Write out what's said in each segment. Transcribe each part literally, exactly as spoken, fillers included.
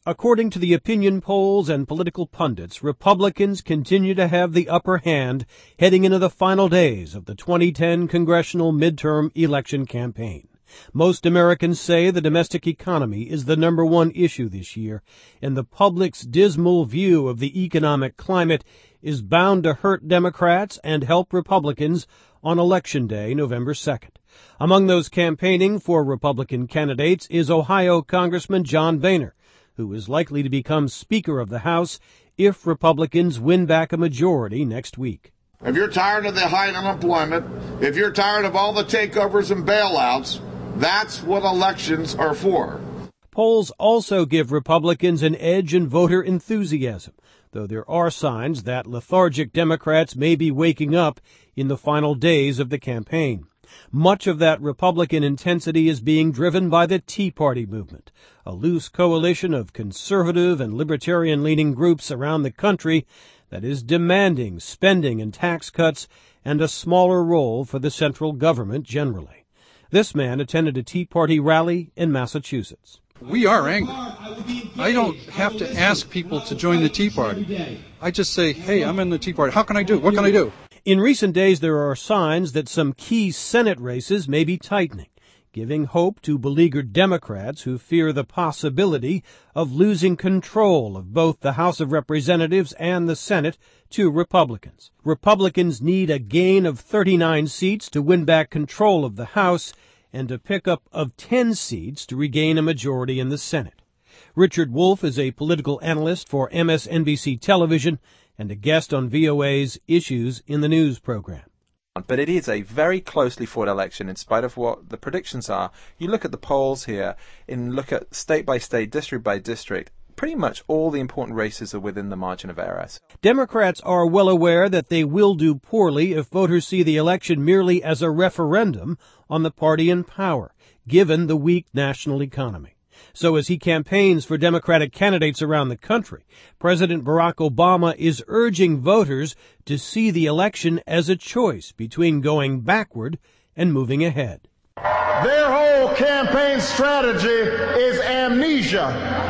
According to the opinion polls and political pundits, Republicans continue to have the upper hand heading into the final days of the twenty ten congressional midterm election campaign. Most Americans say the domestic economy is the number one issue this year, and the public's dismal view of the economic climate is bound to hurt Democrats and help Republicans on Election Day, November second. Among those campaigning for Republican candidates is Ohio Congressman John Boehner, who is likely to become Speaker of the House if Republicans win back a majority next week. If you're tired of the high unemployment, if you're tired of all the takeovers and bailouts, that's what elections are for. Polls also give Republicans an edge in voter enthusiasm, though there are signs that lethargic Democrats may be waking up in the final days of the campaign. Much of that Republican intensity is being driven by the Tea Party movement, a loose coalition of conservative and libertarian-leaning groups around the country that is demanding spending and tax cuts and a smaller role for the central government generally. This man attended a Tea Party rally in Massachusetts. We are angry. I don't have to ask people to join the Tea Party. I just say, hey, I'm in the Tea Party. How can I do? What can I do? In recent days, there are signs that some key Senate races may be tightening, giving hope to beleaguered Democrats who fear the possibility of losing control of both the House of Representatives and the Senate to Republicans. Republicans need a gain of thirty-nine seats to win back control of the House and a pickup of ten seats to regain a majority in the Senate. Richard Wolff is a political analyst for M S N B C Television and a guest on V O A's Issues in the News program. But it is a very closely fought election in spite of what the predictions are. You look at the polls here, and look at state by state, district by district, pretty much all the important races are within the margin of error. Democrats are well aware that they will do poorly if voters see the election merely as a referendum on the party in power, given the weak national economy. So as he campaigns for Democratic candidates around the country, President Barack Obama is urging voters to see the election as a choice between going backward and moving ahead. Their whole campaign strategy is amnesia.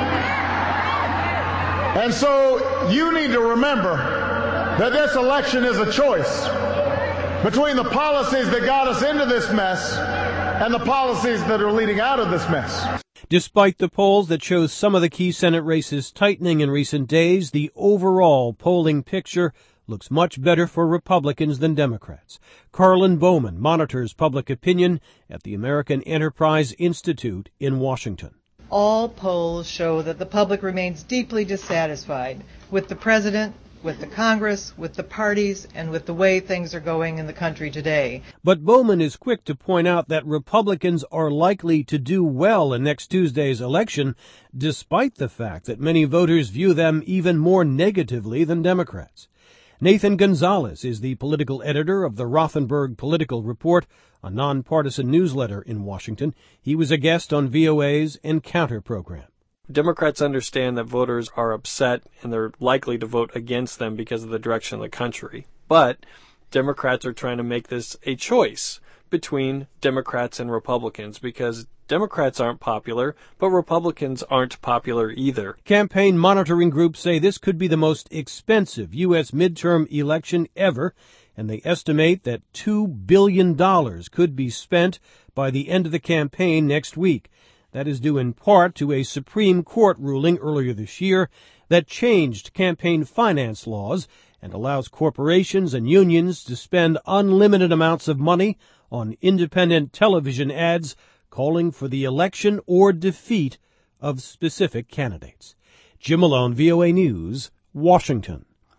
And so you need to remember that this election is a choice between the policies that got us into this mess and the policies that are leading out of this mess. Despite the polls that show some of the key Senate races tightening in recent days, the overall polling picture looks much better for Republicans than Democrats. Carlin Bowman monitors public opinion at the American Enterprise Institute in Washington. All polls show that the public remains deeply dissatisfied with the president, with the Congress, with the parties, and with the way things are going in the country today. But Bowman is quick to point out that Republicans are likely to do well in next Tuesday's election, despite the fact that many voters view them even more negatively than Democrats. Nathan Gonzalez is the political editor of the Rothenberg Political Report, a nonpartisan newsletter in Washington. He was a guest on V O A's Encounter program. Democrats understand that voters are upset and they're likely to vote against them because of the direction of the country. But Democrats are trying to make this a choice between Democrats and Republicans because Democrats aren't popular, but Republicans aren't popular either. Campaign monitoring groups say this could be the most expensive U S midterm election ever, and they estimate that two billion dollars could be spent by the end of the campaign next week. That is due in part to a Supreme Court ruling earlier this year that changed campaign finance laws and allows corporations and unions to spend unlimited amounts of money on independent television ads calling for the election or defeat of specific candidates. Jim Malone, V O A News, Washington.